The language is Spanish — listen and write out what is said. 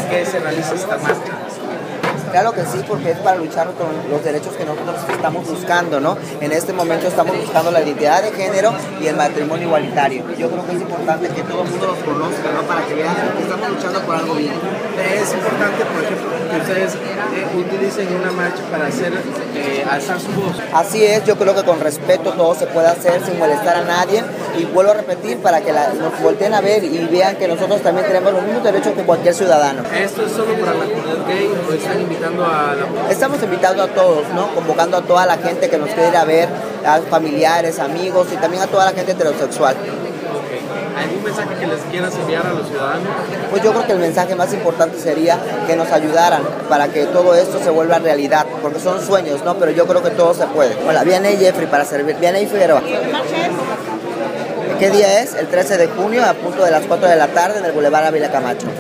qué se realiza esta marcha? Claro que sí, porque es para luchar con los derechos que nosotros estamos buscando, ¿no? En este momento estamos buscando la identidad de género y el matrimonio igualitario. Yo creo que es importante que todo el mundo los conozca, ¿no? Para que vean que estamos luchando por algo bien. Es importante, por ejemplo, que ustedes utilicen una marcha para alzar su voz. Así es, yo creo que con respeto todo se puede hacer sin molestar a nadie, y vuelvo a repetir para que nos volteen a ver y vean que nosotros también tenemos los mismos derechos que cualquier ciudadano. ¿Esto es solo para la comunidad gay o están invitando a la... Estamos invitando a todos, ¿no? Convocando a toda la gente que nos quiere ir a ver, a familiares, amigos y también a toda la gente heterosexual. ¿Algún mensaje que les quieras enviar a los ciudadanos? Pues yo creo que el mensaje más importante sería que nos ayudaran para que todo esto se vuelva realidad, porque son sueños, ¿no? Pero yo creo que todo se puede. Hola, viene Jeffrey para servir. Viene Figueroa. ¿Qué día es? El 13 de junio a punto de las 4 de la tarde en el Boulevard Ávila Camacho.